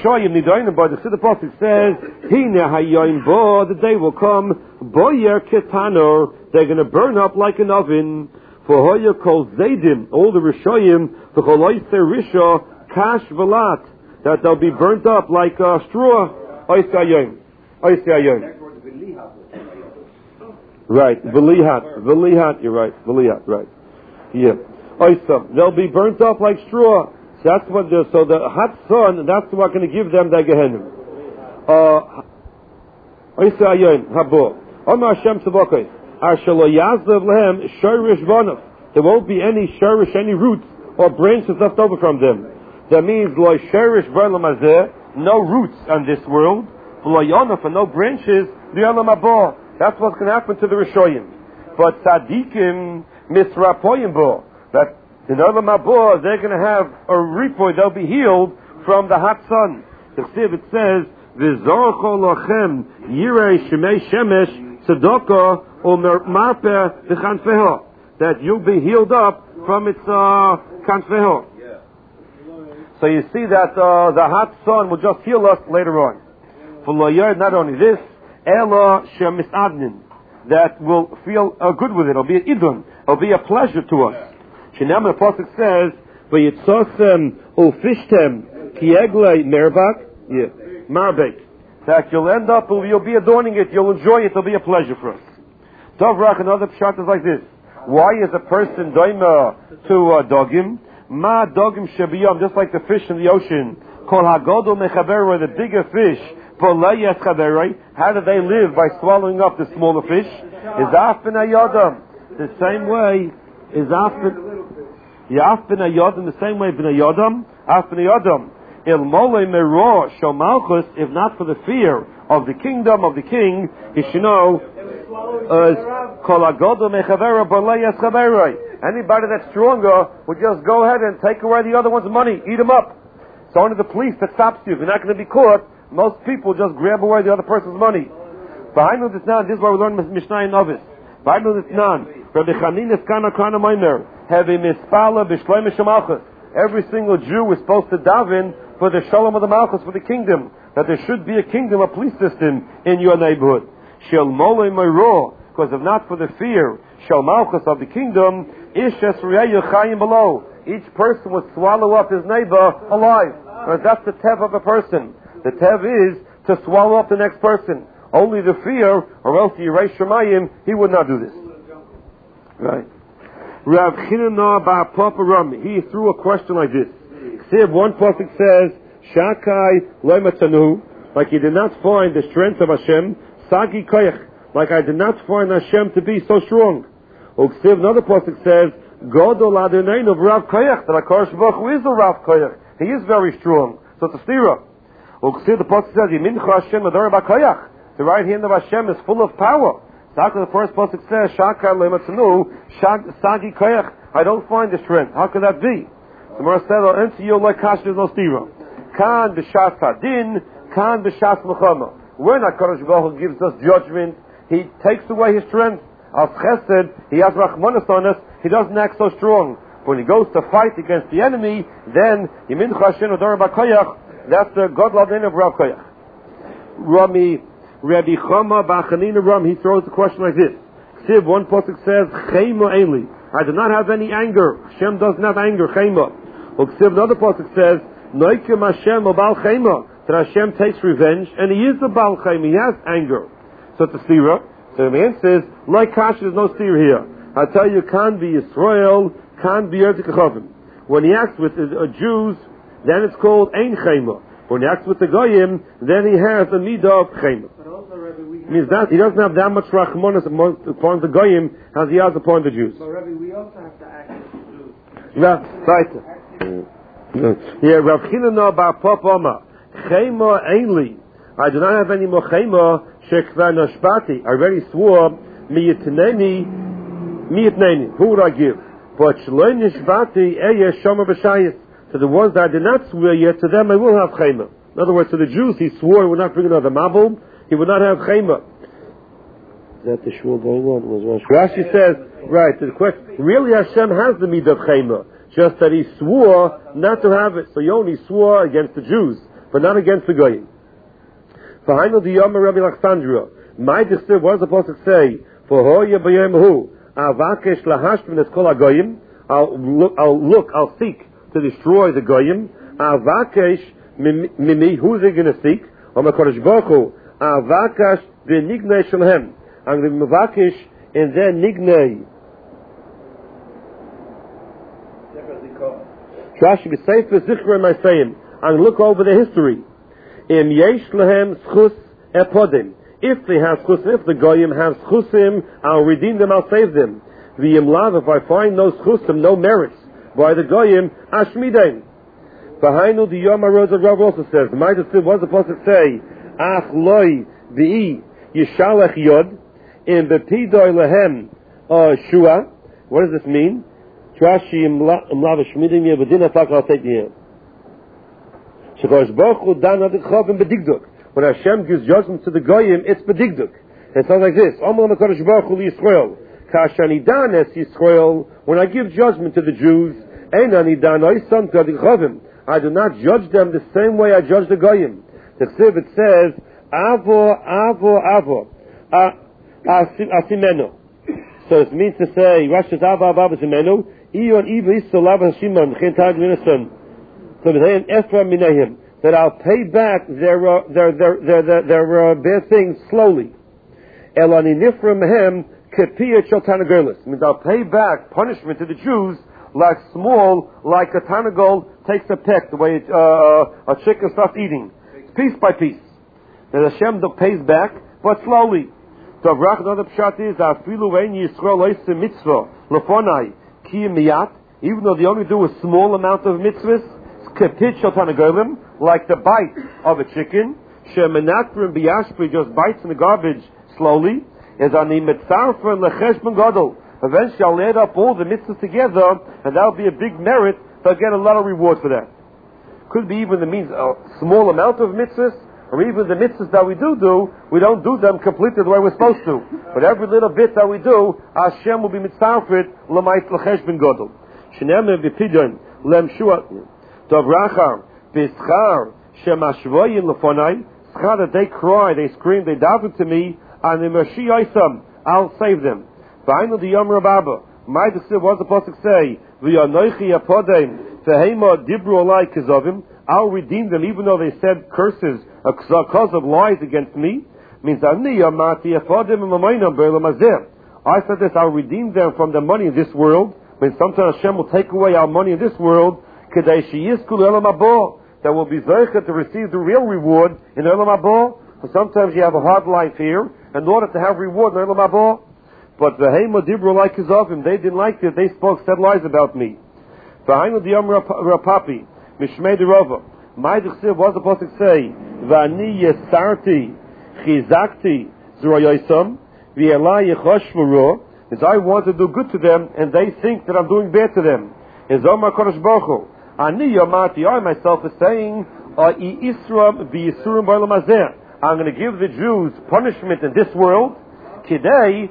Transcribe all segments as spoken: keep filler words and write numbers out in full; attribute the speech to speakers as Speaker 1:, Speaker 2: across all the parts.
Speaker 1: Rishoyim Nidoinim, but the Siddur Pasuk says, Hine Hayoim Bo, the day will come, Boyer Ketanor, they're going to burn up like an oven. For Hoya Kol Zaydim, all the Rishoyim, the Choloiser Risho, Kash Velat, that they'll be burnt up like uh, straw. Oisei Hayoim. Oisei Hayoim. Right, Velihat, Velihat, you're right, Velihat, right. Yeah. Oisei, they'll be burnt up like straw. So that's what they're, so the hot sun, that's what's going to give them the Gehenna. Uh, Oisei Hayoim, Habo. Omar Hashem Tzavokos. There won't be any sherish, any roots or branches left over from them. That means no roots on this world, and no branches. That's what's going to happen to the Rishoyim. But tzaddikim misrapoyim bo, that in Olam Haba they're going to have a ripoy. They'll be healed from the hot sun. The Chsiv, it says v'zorcho lochem yirei shemei shemesh tzedakah. That you'll be healed up from its uh, kanfeho. Yeah. So you see that uh, the hot sun will just heal us later on. For not only this, ela shemisagnin, that will feel uh, good with it. It'll be an idun. It'll be a pleasure to us. Shinam the Pasuk says, "V'yitzosem ufishtem kieglei merbak." Yeah, marbek. That you'll end up, you'll be adorning it. You'll enjoy it. It'll be a pleasure for us. Dovrach, another pshat is like this. Why is a person doima to uh, dogim? Ma dogim shabiyam, just like the fish in the ocean. Kol hagodol mechaberoi, the bigger fish. Polei chaberoi. How do they live? By swallowing up the smaller fish. Is afben ayodam. The same way is afben. Yafben ayodam. The same way ben ayodam. Afben ayodam. Il mole mero shomalchus. If not for the fear of the kingdom of the king, you should know. Anybody that's stronger would just go ahead and take away the other one's money, eat them up. It's only the police that stops you. If you're not going to be caught, most people just grab away the other person's money. Behind this now, this is why we learn Mishnah in Novice. Behind this now, Rabbi Chanina Skana Kana Maimer, having mispala b'shloim shemalchus. Every single Jew is supposed to daven for the shalom of the malchus, for the kingdom, that there should be a kingdom, a police system in your neighborhood. Shel molei meiro, because if not for the fear, shel malchus of the kingdom, ishes re'eyu chayim below. Each person would swallow up his neighbor alive. Because that's the tev of a person. The tev is to swallow up the next person. Only the fear, or else Yirei Shemayim, he would not do this. Right. Rav Chinana bar Papa Rami, he threw a question like this. See, one pasuk says, Shakai loy matzanu, like he did not find the strength of Hashem. Sagi koyach, like I did not find Hashem to be so strong. Uksiv, another pasuk says, Godol Adonai of Rav Koyach, that HaKadosh Baruch Hu is the Rav Koyach. He is very strong. So it's a stira. Uksiv, the pasuk says, Yimincha Hashem Adonai Koyach. The right hand of Hashem is full of power. So the first pasuk says, Shakar Lematzanu, Sagi Koyach. I don't find the strength. How could that be? The Gemara said, I'll answer you like Kash, there's no stira. Kan b'shas hadin, kan b'shas mechama. When HaKadosh Baruch Hu gives us judgment, He takes away His strength. As chesed, He has rachmanas on us, He doesn't act so strong. When He goes to fight against the enemy, then, Yimin Chashin Adar B'Koyach, that's the God Ladin of Rav Koyach. Rami, Rabbi Chama B'Chanina Ram, he throws the question like this. Siv, one pasuk says, Chema Einli. I do not have any anger. Hashem doesn't have anger, Chema. Siv, another pasuk says, Noikim Hashem Obal Chema. That Hashem takes revenge, and He is the Baal Chaim, He has anger. So it's a stira. So the answer is, like Kash, there's no stira here. I tell you, can be Yisrael, can be Yerdik Chavim. When he acts with uh, Jews, then it's called Ein Chema. When he acts with the Goyim, then he has a midah of Chema. But also, Rabbi, we means that he doesn't have that much Rachmanas upon the Goyim as he has upon the Jews.
Speaker 2: So, Rabbi, we also have to act with the Jews.
Speaker 1: Yeah, right. Yeah, Rav Chinana bar Papa Omar. Chema Einli. I do not have any more Chema. Shekva Nashbati. I already swore. Miyitneni. Miyitneni. Who would I give? But Shloi Nishbati Eyesh Shomer B'Shayis. To the ones that I did not swear yet, to them I will have Chema. In other words, to the Jews, he swore he would not bring another Mabul. He would not have Chema. Is that the shul going on? Was Rashi says, right, the question, really Hashem has the midah of Chema. Just that he swore not to have it. So he only swore against the Jews. but not against the goyim. V'hainu diyom Rabbi Alexandria. My distir, what does the pasuk say? For hoya b'yom hu avakesh lahashmin es kol hagoyim. I'll look, I'll look, I'll seek to destroy the goyim. Avakesh mimi, who's he going to seek? Om HaKadosh Baruch Hu avakesh v'nignei shalhem. I'm going to be mavakesh and then nignei. Rashi b'sefer zichron ma'aseyim. I'm going to look over the history. Im yesh lehem schus epodim. If they have schusim, if the goyim have schusim, I'll redeem them, I'll save them. The imlav, if I find no schusim, no merits by the goyim, ashmidaim. Behind the Yom HaRosh, Rav also says, the Ma'aser Tzib, what does the pasuk say? Ach loy bi'i yishalech yod in bepidoy lehem shua. What does this mean? Trashi imlav ashmidaim yebedin afak I'll take you. Shekosh Baruch Hu dan adikchavim bedigduk. When Hashem gives judgment to the goyim, it's bedigduk. It sounds like this: Omer HaKadosh Baruch Hu Yisrael, Kashani dan es Yisrael. When I give judgment to the Jews, Einani dan oisam kadichavim. I do not judge them the same way I judge the goyim. The Chsiv, it says, Avo, Avo, Avo, Asimeno. So it means to say, Rashi Avo, Avo, Asimeno. Iyon Iva Isolav Hashimon Chintag Minason. So they Ephraim Minahim. That I'll pay back their uh, their their their their, their uh, bad things slowly. Elani nifra mehem kepiyat shel tanagolos. Means I'll pay back punishment to the Jews like small, like a tanagol takes a peck, the way it, uh, a chicken starts eating, piece by piece. And Hashem pays back, but slowly. So Rav another pshat is afilu ein Yisrael oisem mitzvah lefonai ki miyat. Even though they only do a small amount of mitzvahs. Like the bite of a chicken, shemenatrim biyashpi just bites in the garbage slowly. Is ani mitzarfen lecheshbon gadol. Eventually, I'll add up all the mitzvahs together, and that'll be a big merit. They'll get a lot of reward for that. Could be even the means a small amount of mitzvahs, or even the mitzvahs that we do do, we don't do them completely the way we're supposed to. But every little bit that we do, Hashem will be mitzarfet l'mayt lecheshbon gadol. Shenemem v'pidyon lem shua. Dovrachar, Bischar, Shemashvoyin Lefonai, Schar that they cry, they scream, they daven to me, and in Mershi Yisam, I'll save them. Finally, the Yom Rababa, my decision, what does the pasuk say? V'yanoichi apodem, V'heima dibru alai kizovim, I'll redeem them even though they said curses because of lies against me. Means Ani Yamati apodem v'mamoinam be'elam hazeh. I said this, I'll redeem them from the money in this world. Means sometimes Hashem will take away our money in this world, that will be zeicha to receive the real reward in Olam Haba. But sometimes you have a hard life here in order to have reward in Olam Haba. But the Heima Dibru like Kizovim, they didn't like it, they spoke, said lies about me. V'hainu diyam rapapi, mishmei derova. My dechsiv, what does the pasuk say? V'ani yesarti, chizakti, zroyoisam, v'yelai yechoshvuru, is I want to do good to them, and they think that I'm doing bad to them. Is Omar Kodesh Baruch Hu. Ani Yomati, I myself is saying, I'm going to give the Jews punishment in this world. Today,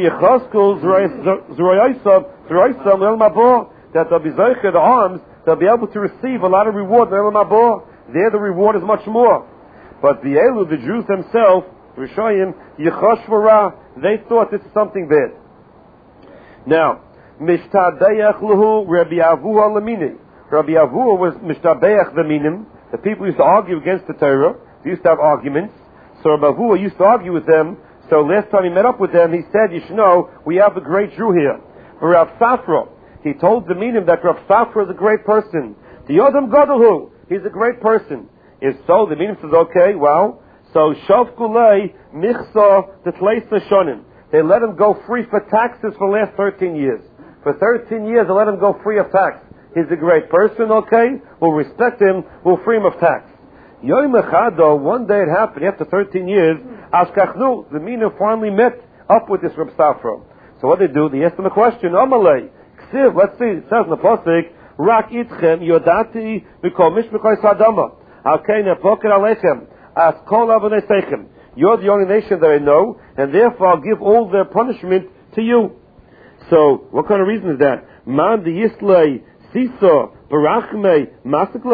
Speaker 1: that they'll be zeicher the arms, they'll be able to receive a lot of reward. There, the reward is much more. But the Elu, the Jews themselves, Rishayim, Yechoshvara, they thought this is something bad. Now, Mishtadeach Luhu Rabbi Avua Lamini. Rabbi Avua was Mishtabeach the Minim. The people used to argue against the Torah. They used to have arguments. So Rabbi Avua used to argue with them. So last time he met up with them, he said, you should know, we have a great Jew here. For Rav Safra, he told the Minim that Rav Safra is a great person. The Yodam Gadolhu, he's a great person. If so, the Minim says, okay, well, so Shavkulei Michsa Tetleisa Shonim. They let him go free for taxes for the last thirteen years. For thirteen years, they let him go free of tax. He's a great person, okay? We'll respect him. We'll free him of tax. Yom Echado, one day it happened, after thirteen years, Ashkachnu, the Minim finally met up with this Reb Safra. So what they do, they asked him a question, Amalei, Ksiv, let's see, it says in the Pasuk, Rak itchem, Yodati, Mikol Mishmekoi Sadama, Alkeina Poker Alechem, As Kol Avonei Seichem. You're the only nation that I know, and therefore I'll give all their punishment to you. So, what kind of reason is that? Man the Yislei, Siso, Barachmei, Masaklei.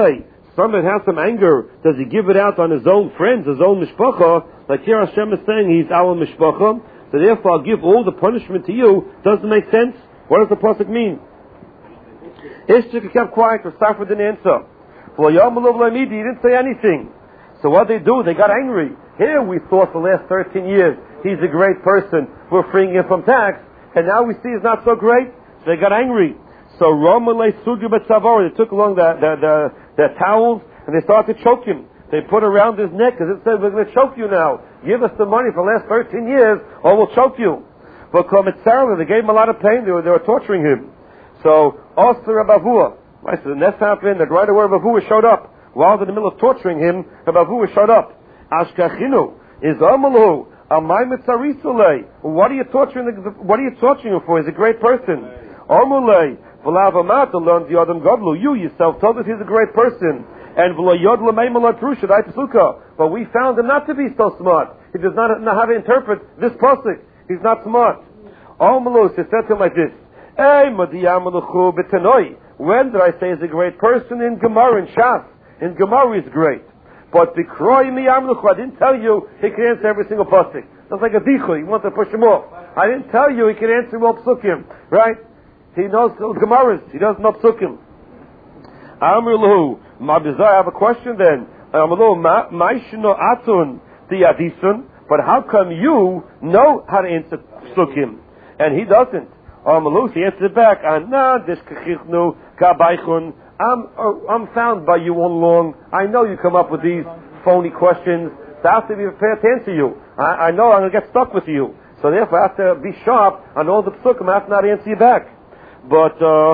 Speaker 1: somebody has some anger, does he give it out on his own friends, his own mishpacha? Like here Hashem is saying, he's our mishpacha, so therefore I'll give all the punishment to you. Doesn't make sense? What does the pasuk mean? Ishtik kept quiet, Rastafari didn't answer. He didn't say anything. So what they do, they got angry. Here we thought for the last thirteen years, he's a great person, we're freeing him from tax, and now we see he's not so great, so they got angry. So Romalei Sugi Betzavar, they took along the, the, the, their towels, and they started to choke him. They put around his neck, because it said, we're going to choke you now. Give us the money for the last thirteen years, or we'll choke you. But Komitzarla, they gave him a lot of pain, they were, they were torturing him. So, Osir Abavua, I said, the next happened that right away Abavua showed up. While in the middle of torturing him, Abavua showed up. Ashkachinu is Amalu, Amay Mitzarisule. What are you torturing the, what are you torturing him for? He's a great person. Amulei, V'lavamata learns the Adam Godlu. You yourself told us he's a great person. And V'layod L'meimalad Prusha, but we found him not to be so smart. He does not know how to interpret this pasuk. He's not smart. Amalu said to him like this. When did I say he's a great person? In Gemara, in Shas. In Gemara he's great. But B'kroi mi amluchu, I didn't tell you he can answer every single pasuk. That's like a dichu, you want to push him off. I didn't tell you he can answer all psukim, right? He knows Gemaras, he doesn't know psukim. Amr lahu, ma bizarre, I have a question then. Amr lahu, ma shino atun diadisun, but how come you know how to answer psukim and he doesn't? Amr he answered back, Ana dishkachichnu kabaychun. I'm, I'm found by you all along. I know you come up with these phony questions. So I have to be prepared to answer you. I, I know I'm going to get stuck with you. So therefore I have to be sharp on all the psukim. I have to not answer you back. But, uh,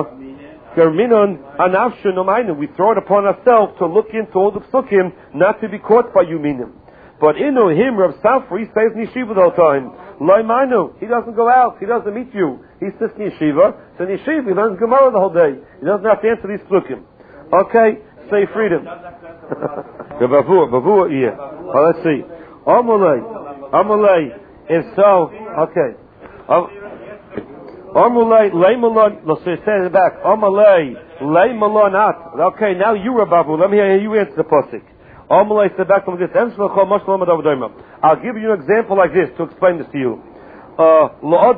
Speaker 1: we throw it upon ourselves to look into all the psukim, not to be caught by you minim. But inu him, Rav Safra, he stays in yeshiva the whole time. Loi manu, he doesn't go out, he doesn't meet you. He sits in yeshiva, so in yeshiva he learns Gemara the whole day. He doesn't have to answer these psukim. Okay, say freedom. Bavua, Bavua, yeah. Oh, let's see. Amalei, Amalei, if so, okay. Amalei, leimalon, let's say, say it back. Amalei, leimalonat. Okay, now you, Rabavu, let me hear you answer the pasuk. I'll give you an example like this to explain this to you. Uh,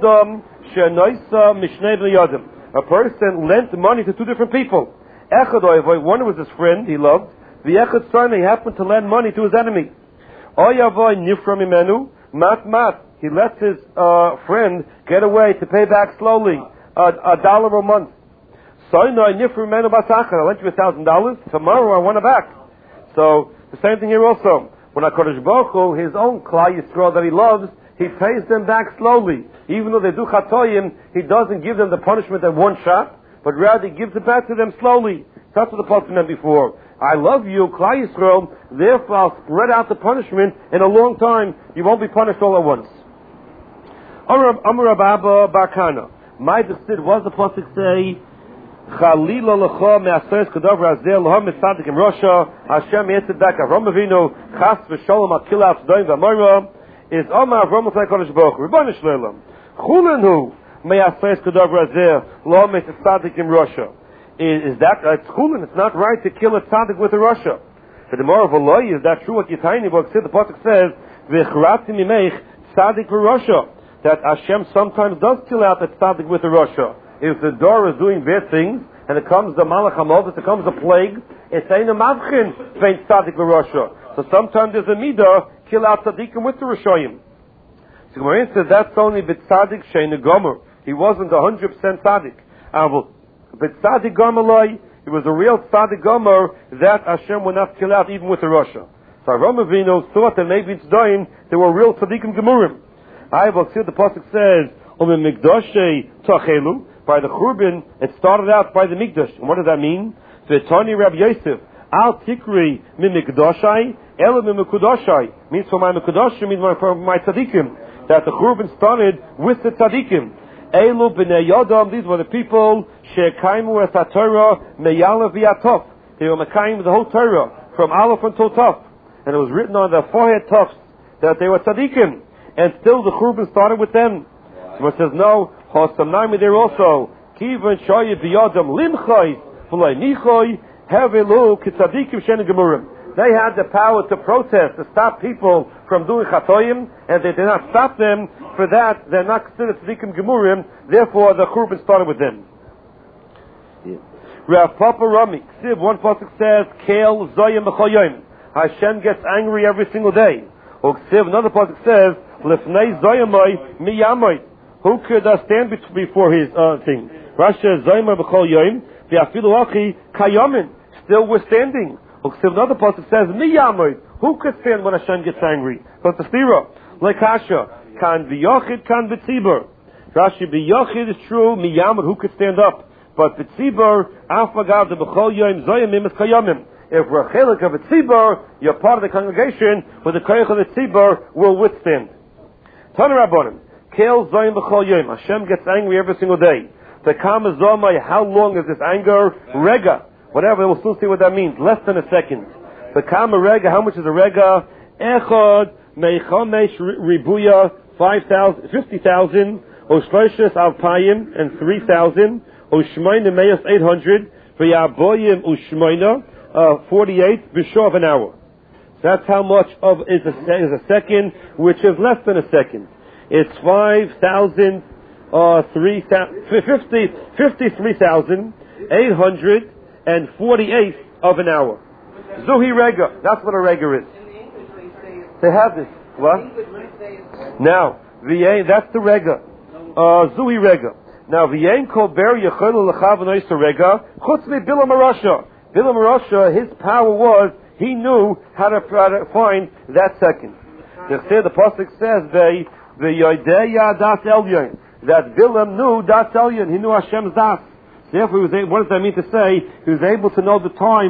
Speaker 1: a person lent money to two different people. One was his friend he loved. The echad son he happened to lend money to his enemy. He lets his uh, friend get away to pay back slowly a, a dollar a month. I lent you a thousand dollars. Tomorrow I want it back. So the same thing here also. When HaKadosh Baruch Hu, his own Klal Yisrael that he loves, he pays them back slowly. Even though they do chatoyim, he doesn't give them the punishment at one shot, but rather he gives it back to them slowly. That's what the Pasuk meant before. I love you, Klal Yisrael, therefore I'll spread out the punishment in a long time. You won't be punished all at once. Amar Abba Barkana. My Dechsid, what does the Pasuk say? Chalila lecha me'aseres kadavar azeh leha mitzadik im Rasha. Hashem answered back Avram Avinu chas v'sholom akila avdoim v'amora is Omar Avram l'fnei Kodesh Baruch Hu Ribono shel Olam Chulenu me'aseres kadavar azeh leha mitzadik im Rasha. Is that it's chulin? It's not right to kill a tzaddik with a Rasha. For the more of a loy, is that true? What Yitayni book said, the pasuk says v'chratim imeich tzaddik v'Rasha, that Hashem sometimes does kill out a tzaddik with a Rasha. If the door is doing bad things, and it comes the Malach HaMovet, it comes a plague, it's ain't a mavchin between tzaddik and Rasha. So sometimes there's a midah, kill out tzaddikim with the Rashoyim. So Gemara says that's only b'tzaddik shein gomer. He wasn't a hundred percent tzaddik. B'tzaddik gomer loy, it was a real tzaddik gomer that Hashem would not kill out even with the Rasha. So Avram Avinu thought that maybe it's doing, there were real tzaddikim gemurim. I will see what the pasuk says, Ume Mikdoshe Tachelu. By the Churban, it started out by the Mikdash. And what does that mean? V'tani Rabbi Yosef, Al Tikri Mi Mikdashai, Ela Mi Mekudashai. Means for my Mekudash, means for my Tzadikim. That the Churban started with the Tzadikim. Elu B'nei Yodam, these were the people, She'kaimu Es HaTorah, Meyala V'Yatov. They were Mekayim the whole Torah, from Aleph until Tov. And it was written on their forehead tufts that they were Tzadikim. And still the Churban started with them. So it says, no, Hosamnami there also. Kivan shoye biyadam limchoi v'loi nichoi Hevelu kitzadikim shen gemurim. They had the power to protest, to stop people from doing chatoyim, and they did not stop them. For that, they're not considered tzadikim gemurim. Therefore, the churban started with them. Rav Papa Rami, Ksiv, one pasuk says, Kel zoyim b'chol yom. Hashem gets angry every single day. Or Ksiv, another pasuk says, Lefnei zoyimoi mi yamoy. Who could uh, stand before his uh, thing? Rasha zoyimoi b'chol yom, v'afilu achi kayomin. Still we're standing. Or Ksiv, another pasuk says, mi yamoy. Who could stand when Hashem gets angry? So it's a stira. Like Hasha, kan v'yochid, kan v'tzibur. Rashi, v'yochid is true, mi yamoy, who could stand up? But the tzibur, afagav the b'chol yom zoyimim is kayomim. If we're a chelik of a tzibur, you're part of the congregation, with the koyach of the tzibur will withstand. Tana Rabbanim, kel zoyim b'chol yom. Hashem gets angry every single day. The kama zomai, how long is this anger? Rega, whatever. We'll still see what that means. Less than a second. The kama rega, how much is a rega? Echad meichamesh ribuya five thousand, fifty thousand. Oshloishes alpayim and three thousand. Ushmayna Meis eight hundred, V'yaboyim Ushmayna uh, forty-eight, B'shov of an hour. That's how much of is a, is a second, which is less than a second. It's five thousand, uh, three thousand, fifty, fifty-three thousand eight hundred and forty-eight of an hour. Zuhi Rega. That's what a Rega is. They have this. What? Now, the that's the Rega. Uh, Zuhi Rega. Now, v'yein kol ber yechol lechav noisa rega chutz mi Bilam Arasha. Bilam Arasha, his power was he knew how to, how to find that second. The the pasuk says they v'yodeya das elyon, that Bilam knew das elyon. He knew Hashem's das. Therefore, he was able, what does that mean to say? He was able to know the time